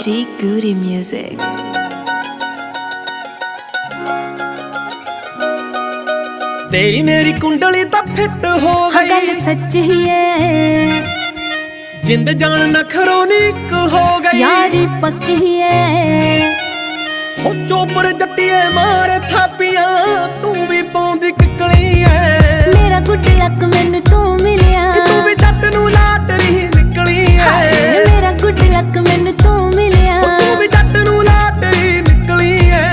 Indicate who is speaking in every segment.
Speaker 1: G Goody Music।
Speaker 2: तेरी मेरी कुंडली तो फिट हो गई,
Speaker 3: गल सच ही है,
Speaker 2: जिंद जान नखरोनिक हो गई,
Speaker 3: यारी पक्की है।
Speaker 2: हो चोपर जट्टिए मारे थापियां, तू भी पौंदी किकली है।
Speaker 3: मेरा गुड लक मैनू तू मिलिया,
Speaker 2: तू भी जट नू लाटरी निकली है।
Speaker 3: मेरा गुड लक मैनू तू मिलिया,
Speaker 2: तू भी जट नू लाटरी निकली है।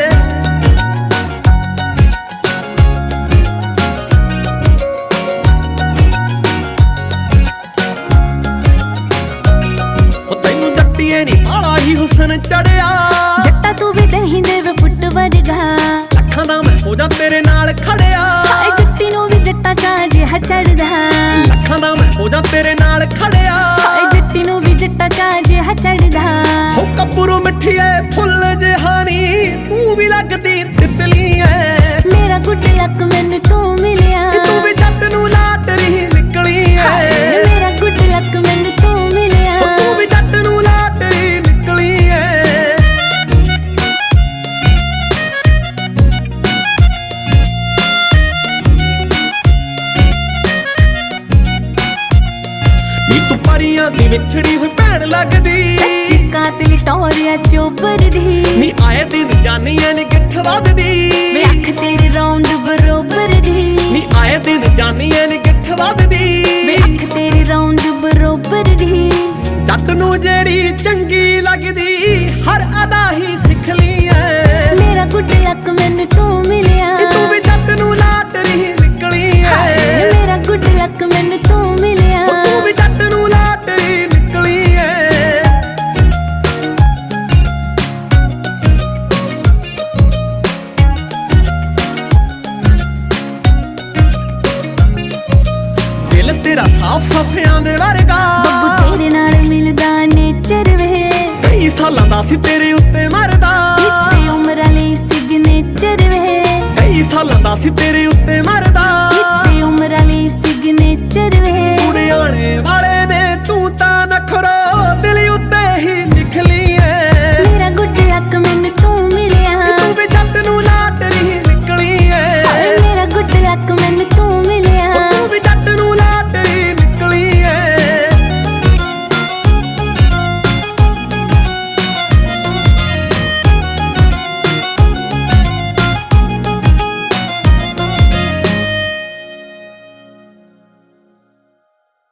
Speaker 2: नी बाला ही हुसन चढ़िया,
Speaker 3: जट्टा तू भी दही देव फुट वर्गा,
Speaker 2: लखां दा मैं हो जा तेरे नाल खड़िया।
Speaker 3: हाय जट्टी नू भी जट्टा चा जिहा चढ़दा,
Speaker 2: लखां दा मैं हो जा तेरे नाल खड़िया।
Speaker 3: हाय जट्टी नू भी जट्टा चा जिहा चढ़दा।
Speaker 2: हो कपूरू मिठिए फुल जहानी, तू भी लगदी तितली है।
Speaker 3: मेरा गुड लक मैनू तू मिलिया,
Speaker 2: तू भी जट नू लाटरी निकली है।
Speaker 3: मेरा गुड लक मैनू तू मिलिया,
Speaker 2: तू भी जट नू लाटरी निकली है। नी तू परियां दी विछड़ी हुई भैन लगदी,
Speaker 3: सच्ची कातली टोरिया चोपर दी।
Speaker 2: नी आए दिन जानियां नी गिठ वधदी,
Speaker 3: वे अख तेरे रौंद बरोबर दी।
Speaker 2: नी आए दिन जानियां नी गिठ वधदी,
Speaker 3: वे अख तेरे रौंद बरोबर दी।
Speaker 2: जट नू जेड़ी चंगी लगदी, हर अदा ही सिख ली है।
Speaker 3: मेरा गुड लक मैनू तू मिलिया,
Speaker 2: तू भी जट नू लाटरी निकली है।
Speaker 3: मेरा गुड लक मैनू तू मिलिया,
Speaker 2: तू भी जट नू लाटरी निकली है। दिल तेरा साफ सफियां दे वर्गा,
Speaker 3: ਬੱਬੂ तेरे नाल मिलदा नेचर वे।
Speaker 2: कई सालां दा सी तेरे उत्ते मरदा,
Speaker 3: इत्ते उमरां लई सिग्नेचर वे।
Speaker 2: कई सालां दा सी तेरे उत्ते मरदा।
Speaker 3: इत्ते उमरां लई सिग्नेचर वे।